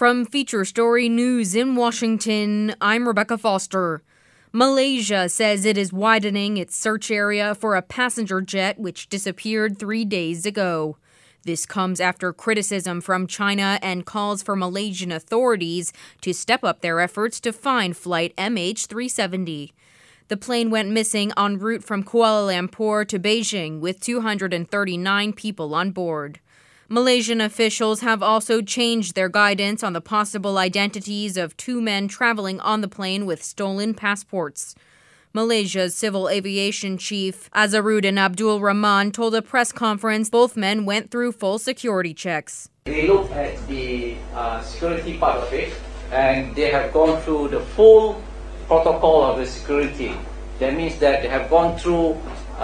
From Feature Story News in Washington, I'm Rebecca Foster. Malaysia says it is widening its search area for a passenger jet which disappeared 3 days ago. This comes after criticism from China and calls for Malaysian authorities to step up their efforts to find flight MH370. The plane went missing en route from Kuala Lumpur to Beijing with 239 people on board. Malaysian officials have also changed their guidance on the possible identities of 2 men traveling on the plane with stolen passports. Malaysia's civil aviation chief Azharuddin Abdul Rahman told a press conference both men went through full security checks. They looked at the security part of it, and they have gone through the full protocol of the security. That means that they have gone through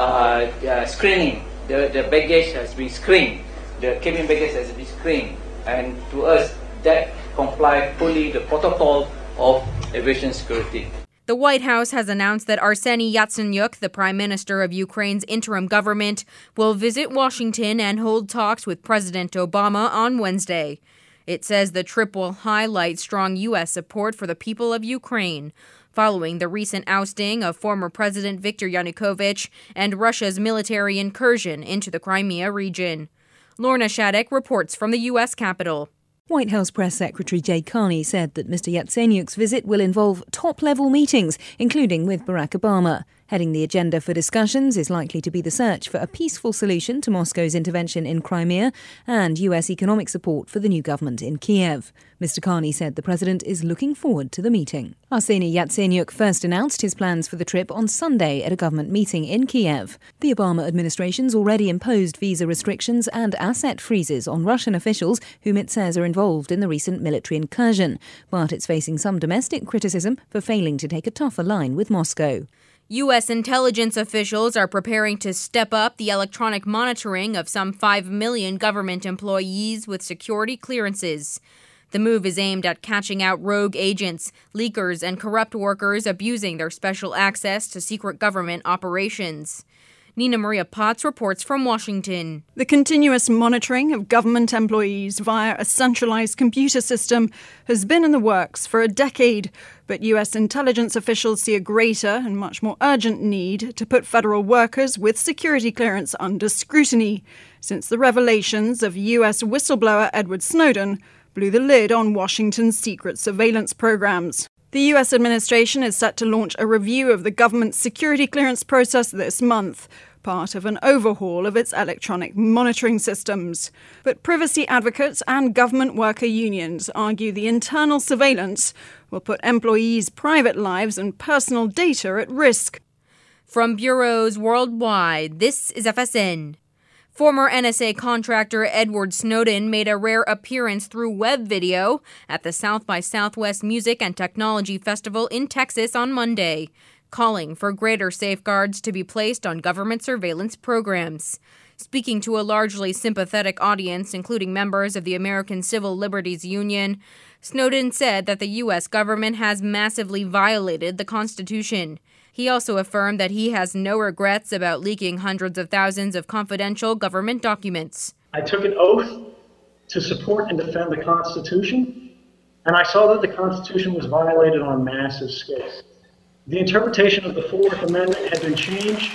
screening. The baggage has been screened. The cabin baggage has been screened, and to us, that complies fully the protocol of aviation security. The White House has announced that Arseniy Yatsenyuk, the Prime Minister of Ukraine's interim government, will visit Washington and hold talks with President Obama on Wednesday. It says the trip will highlight strong U.S. support for the people of Ukraine, following the recent ousting of former President Viktor Yanukovych and Russia's military incursion into the Crimea region. Lorna Shattuck reports from the U.S. Capitol. White House Press Secretary Jay Carney said that Mr. Yatsenyuk's visit will involve top-level meetings, including with Barack Obama. Heading the agenda for discussions is likely to be the search for a peaceful solution to Moscow's intervention in Crimea and U.S. economic support for the new government in Kiev. Mr. Carney said the president is looking forward to the meeting. Arseniy Yatsenyuk first announced his plans for the trip on Sunday at a government meeting in Kiev. The Obama administration's already imposed visa restrictions and asset freezes on Russian officials whom it says are involved in the recent military incursion, but it's facing some domestic criticism for failing to take a tougher line with Moscow. U.S. intelligence officials are preparing to step up the electronic monitoring of some 5 million government employees with security clearances. The move is aimed at catching out rogue agents, leakers, and corrupt workers abusing their special access to secret government operations. Nina Maria Potts reports from Washington. The continuous monitoring of government employees via a centralized computer system has been in the works for a decade, but U.S. intelligence officials see a greater and much more urgent need to put federal workers with security clearance under scrutiny, since the revelations of U.S. whistleblower Edward Snowden blew the lid on Washington's secret surveillance programs. The U.S. administration is set to launch a review of the government's security clearance process this month, part of an overhaul of its electronic monitoring systems. But privacy advocates and government worker unions argue the internal surveillance will put employees' private lives and personal data at risk. From bureaus worldwide, this is FSN. Former NSA contractor Edward Snowden made a rare appearance through web video at the South by Southwest Music and Technology Festival in Texas on Monday, calling for greater safeguards to be placed on government surveillance programs. Speaking to a largely sympathetic audience, including members of the American Civil Liberties Union, Snowden said that the U.S. government has massively violated the Constitution. He also affirmed that he has no regrets about leaking hundreds of thousands of confidential government documents. I took an oath to support and defend the Constitution, and I saw that the Constitution was violated on massive scales. The interpretation of the Fourth Amendment had been changed.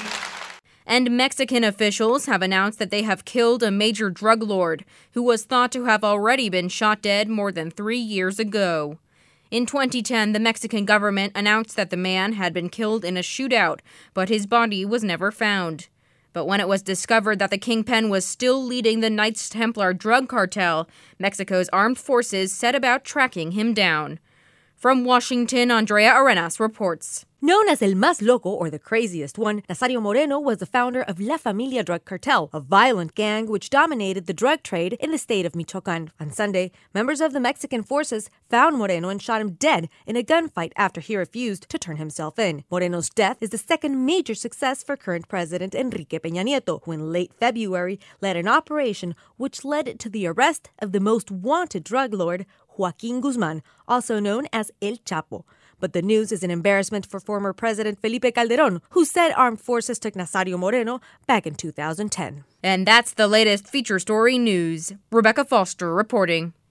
And Mexican officials have announced that they have killed a major drug lord who was thought to have already been shot dead more than 3 years ago. In 2010, the Mexican government announced that the man had been killed in a shootout, but his body was never found. But when it was discovered that the kingpin was still leading the Knights Templar drug cartel, Mexico's armed forces set about tracking him down. From Washington, Andrea Arenas reports. Known as El Más Loco, or the craziest one, Nazario Moreno was the founder of La Familia Drug Cartel, a violent gang which dominated the drug trade in the state of Michoacán. On Sunday, members of the Mexican forces found Moreno and shot him dead in a gunfight after he refused to turn himself in. Moreno's death is the second major success for current President Enrique Peña Nieto, who in late February led an operation which led to the arrest of the most wanted drug lord, Joaquín Guzmán, also known as El Chapo. But the news is an embarrassment for former President Felipe Calderón, who said armed forces took Nazario Moreno back in 2010. And that's the latest Feature Story news. Rebecca Foster reporting.